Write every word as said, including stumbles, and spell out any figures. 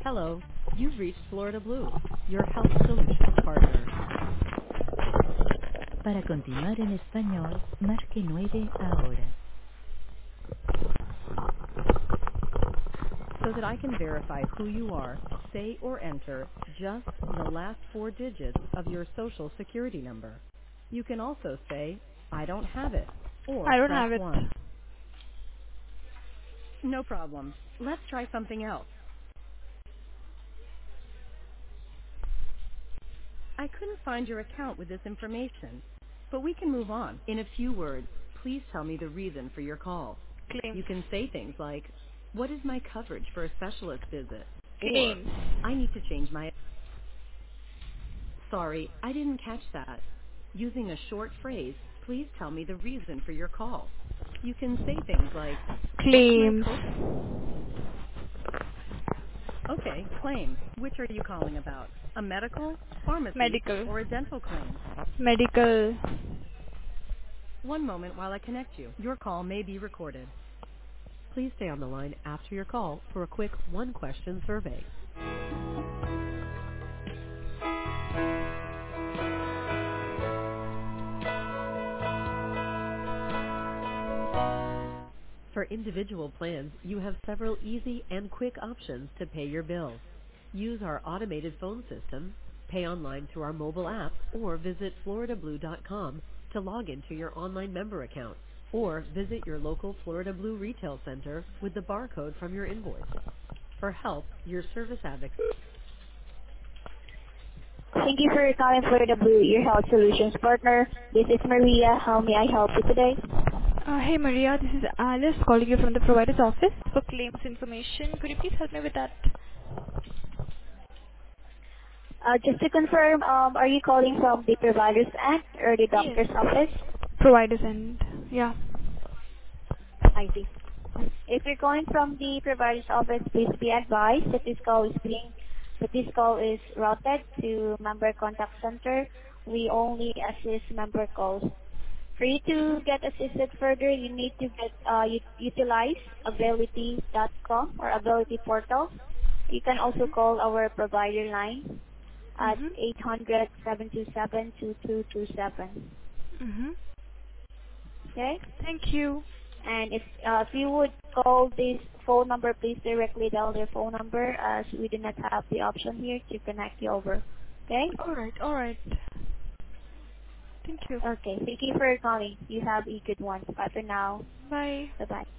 Hello, you've reached Florida Blue, your health solutions partner. Para continuar en español, marque nueve ahora. So that I can verify who you are, say or enter just the last four digits of your social security number. You can also say, I don't have it, or I don't press have it. one. No problem. Let's try something else. I couldn't find your account with this information, but we can move on. In a few words, please tell me the reason for your call. Claims. You can say things like, what is my coverage for a specialist visit? Or, Claims. I need to change my... Sorry, I didn't catch that. Using a short phrase, please tell me the reason for your call. You can say things like, what is my Claims. co... Okay, claims. Which are you calling about? A medical, pharmacy, Medical. or a dental claim? Medical. One moment while I connect you. Your call may be recorded. Please stay on the line after your call for a quick one-question survey. For individual plans, you have several easy and quick options to pay your bills. Use our automated phone system, pay online through our mobile app, or visit florida blue dot com to log into your online member account, or visit your local Florida Blue retail center with the barcode from your invoice. For help, your service advocate. Thank you for calling Florida Blue, your health solutions partner. This is Maria. How may I help you today? Uh, hey Maria, this is Alice calling you from the provider's office for claims information. Could you please help me with that? Uh, just to confirm, um, are you calling from the provider's end or the Yes. doctor's office? Provider's end. Yeah. I see. If you're calling from the provider's office, please be advised that this call is being that this call is routed to member contact center. We only assist member calls. For you to get assisted further, you need to get uh, u- utilize ability dot com or Ability portal. You can also call our provider line at Mhm. eight hundred, seven two seven, two two two seven. Mhm. Okay? Thank you. And if uh, if you would call this phone number, please directly dial their phone number, as we do not have the option here to connect you over. Okay? All right. All right. Thank you. Okay. Thank you for calling. You have a good one. Bye for now. Bye. Bye bye.